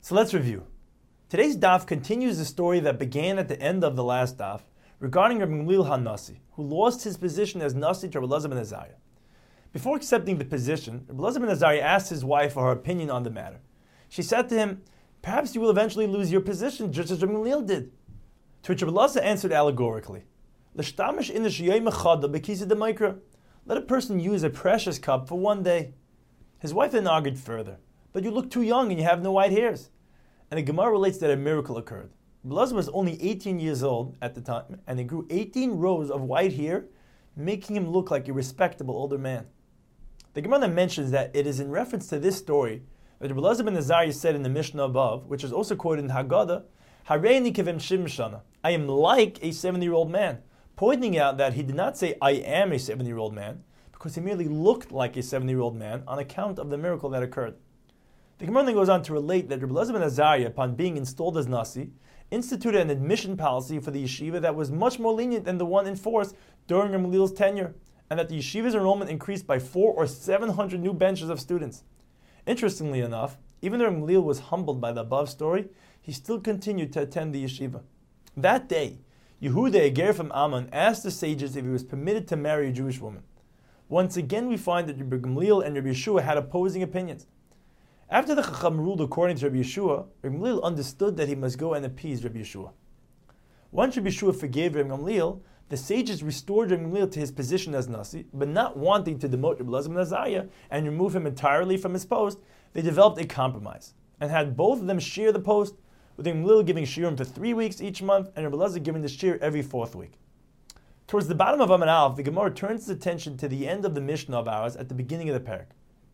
So let's review. Today's daf continues the story that began at the end of the last daf regarding Rabbi Gamliel HaNasi, who lost his position as Nasi to Rabbi Elazar ben Azariah. Before accepting the position, Rabbi Elazar ben Azariah asked his wife for her opinion on the matter. She said to him, "Perhaps you will eventually lose your position just as Rabbi Gamliel did." To which Rabbi Elazar answered allegorically, "L'shtamish inish yom echad b'kisa d'maikra." Let a person use a precious cup for one day. His wife then argued further, "But you look too young and you have no white hairs." And the Gemara relates that a miracle occurred. Rabbi Elazar was only 18 years old at the time, and he grew 18 rows of white hair, making him look like a respectable older man. The Gemara then mentions that it is in reference to this story that Rabbi Elazar ben Azariah said in the Mishnah above, which is also quoted in Haggadah, "Hareini kevim shimshana," I am like a 70-year-old man, pointing out that he did not say, "I am a 70-year-old man," because he merely looked like a 70-year-old man on account of the miracle that occurred. The Gemara then goes on to relate that Rabbi Elazar ben Azariah, upon being installed as Nasi, instituted an admission policy for the yeshiva that was much more lenient than the one in force during Rabbi Gamliel's tenure, and that the yeshiva's enrollment increased by 400 or 700 new benches of students. Interestingly enough, even though Rabbi Gamliel was humbled by the above story, he still continued to attend the yeshiva. That day, Yehuda, a ger from Ammon, asked the sages if he was permitted to marry a Jewish woman. Once again, we find that Rabbi Gamliel and Rabbi Yeshua had opposing opinions. After the Chacham ruled according to Rabbi Yeshua, Rabbi Gamliel understood that he must go and appease Rabbi Yeshua. Once Rabbi Yeshua forgave Rabbi Gamliel, the sages restored Rabbi Gamliel to his position as Nasi, but not wanting to demote Rabbi Elazar ben Azariah and remove him entirely from his post, they developed a compromise and had both of them share the post, with Rabbi Gamliel giving shiurim for 3 weeks each month and Rabbi Elazar giving the shiur every 4th week. Towards the bottom of Amud Aleph, the Gemara turns its attention to the end of the Mishnah of ours at the beginning of the parak.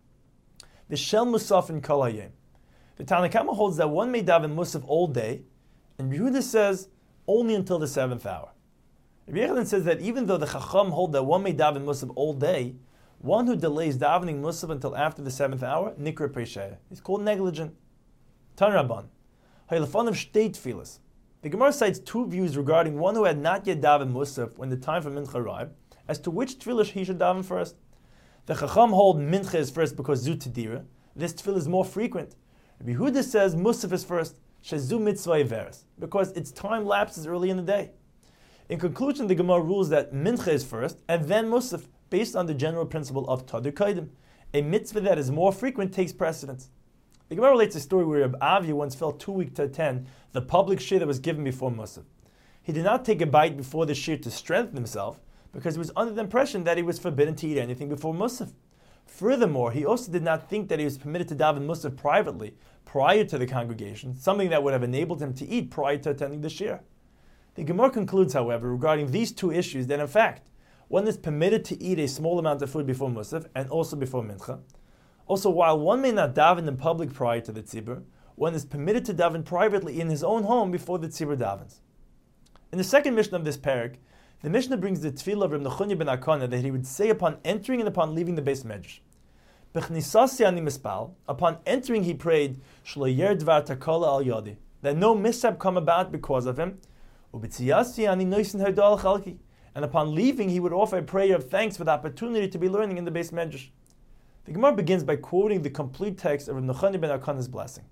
The Shel Musaf in Kol Hayom. The Tanna Kama holds that one may daven Musaf all day, and Yehuda says only until the 7th hour. Rabbi Yechanan says that even though the Chacham hold that one may daven Musaf all day, one who delays davening Musaf until after the 7th hour, Nikra Pesheya. He's called negligent. Tan Rabban. Haylefanov Shtei Tfilas. The Gemara cites two views regarding one who had not yet davened Musaf when the time for Mincha arrived, as to which tefillah he should daven first. The Chacham hold Mincha is first because Zu Tedira. This tefillah is more frequent. Rabbi Yehuda says Musaf is first, Shezu Mitzvah Iveres, because its time lapses early in the day. In conclusion, the Gemara rules that Mincha is first and then Musaf, based on the general principle of Tadir Kaidim. A mitzvah that is more frequent takes precedence. The Gemara relates a story where Rabbi Avia once felt too weak to attend the public shiur that was given before Musaf. He did not take a bite before the shiur to strengthen himself, because he was under the impression that he was forbidden to eat anything before Musaf. Furthermore, he also did not think that he was permitted to daven Musaf privately, prior to the congregation, something that would have enabled him to eat prior to attending the shiur. The Gemara concludes, however, regarding these two issues, that in fact, one is permitted to eat a small amount of food before Musaf and also before Mincha. Also, while one may not daven in public prior to the tzibur, one is permitted to daven privately in his own home before the tzibur davens. In the second Mishnah of this parak, the Mishnah brings the tefillah of Reb Nechunya ben Akana that he would say upon entering and upon leaving the Beis Medrash. B'chnisasi ani mispal. Upon entering, he prayed, Shlo yer dvar takala al yodi, that no mishap come about because of him. U'b'tziyasi ani noisen herdo al chalki. And upon leaving, he would offer a prayer of thanks for the opportunity to be learning in the Beis Medrash. The Gemara begins by quoting the complete text of Reb Nechunya ben Akana's blessing.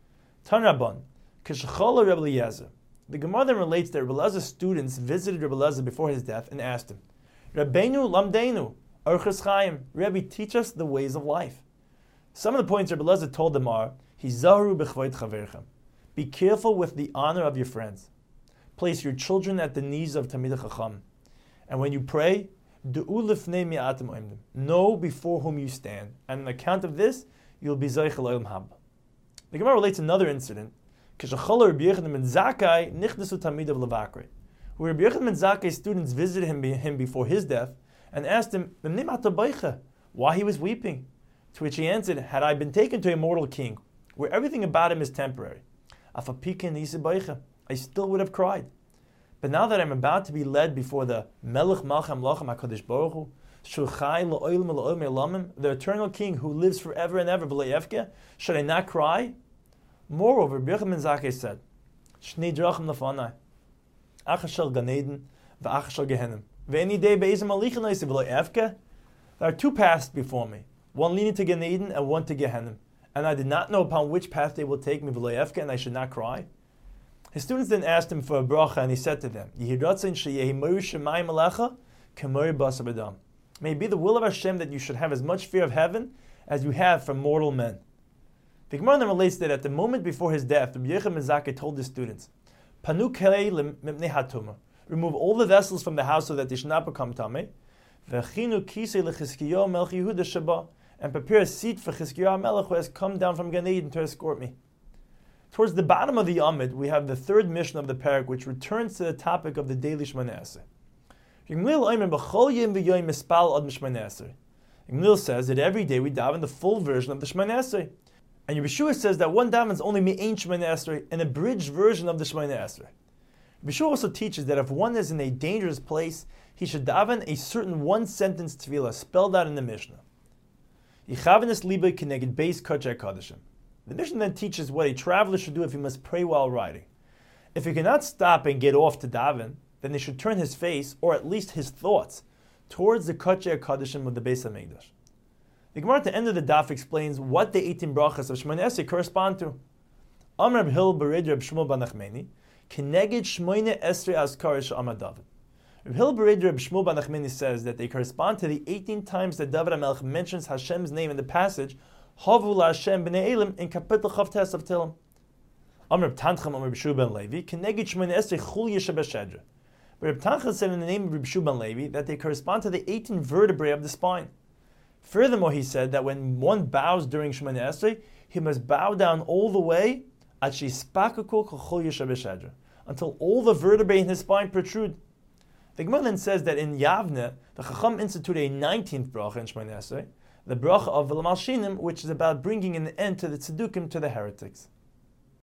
Tan Rabban, k'shechala Reb Eliezer. The Gemara then relates that Rabbi Elazar's students visited Rabbi Elazar before his death and asked him, Rabbeinu lamdeinu, orchos chaim, Rebbe, teach us the ways of life. Some of the points Rabbi Elazar told them are, Hizaru b'chvoid chaverchem, be careful with the honor of your friends. Place your children at the knees of Talmidei Chacham. And when you pray, Du'u lifnei mi'atem oimdim, know before whom you stand, and on account of this, you'll be zoich l'olam haba. The Gemara relates another incident, where Rabbi Yochanan ben Zakkai's students visited him before his death and asked him why he was weeping. To which he answered, had I been taken to a mortal king, where everything about him is temporary, I still would have cried. But now that I'm about to be led before the Melech Malcham Lachem HaKadosh Baruch Hu, the eternal king who lives forever and ever, should I not cry? Moreover, Rabbi Yochanan ben Zakkai said, Shnei drachim lefanai, achas shel Gan Eden, v'achas shel Gehenim. Ve'eni dei be'ezem alichin oisiv lo efke. There are two paths before me, one leading to Gan Eden and one to Gehenim. and I did not know upon which path they will take me, and I should not cry? His students then asked him for a bracha, and he said to them, May it be the will of Hashem that you should have as much fear of heaven as you have from mortal men. The Gemara then relates that at the moment before his death, Rabbi Yochanan ben Zakkai told his students, Panu kelei lemipnei hatuma, remove all the vessels from the house so that they should not become tamei, v'chinu kisei leChizkiyahu melech Yehuda sheba, and prepare a seat for Chizkiyahu Melech who has come down from Gan Eden to escort me. Towards the bottom of the Amid, we have the third mission of the parak, which returns to the topic of the daily Shmoneh Esrei. Gamliel says that every day we daven the full version of the Shmoneh Esrei. And Yeshua says that one davens only Me'ain Shmoneh Esrei, an abridged version of the Shmoneh Esrei. Yeshua also teaches that if one is in a dangerous place, he should daven a certain one-sentence tefillah spelled out in the Mishnah. Yichavenes libay keneged beis kodshei kodashim. The Mishnah then teaches what a traveler should do if he must pray while riding. If he cannot stop and get off to daven, then he should turn his face, or at least his thoughts, towards the kodshei kodashim of the Beis HaMikdash. The Gemara at the end of the daf explains what the 18 brachas of Shmoneh Esrei correspond to. Amar Reb Hillel bered Reb Shmuel ben Nachmani, keneged Shmoneh Esrei azkara she'amar David. Reb Hillel bered Reb Shmuel ben Nachmani says that they correspond to the 18 times that David HaMelech mentions Hashem's name in the passage Havu LaHashem b'nei Elim in Kapitel Chavtes of Tehillim. Amar Reb Tancham Amar Reb Shua ben Levi, keneged Shmoneh Esrei chulya shebeshedra. But Reb Tancham said in the name of Reb Shua ben Levi that they correspond to the 18 vertebrae of the spine. Furthermore, he said that when one bows during Shmoneh Esrei, he must bow down all the way until all the vertebrae in his spine protrude. The Gemara then says that in Yavne, the Chacham instituted a 19th bracha in Shmoneh Esrei, the bracha of V'lamalshinim, which is about bringing an end to the tzedukim, to the heretics.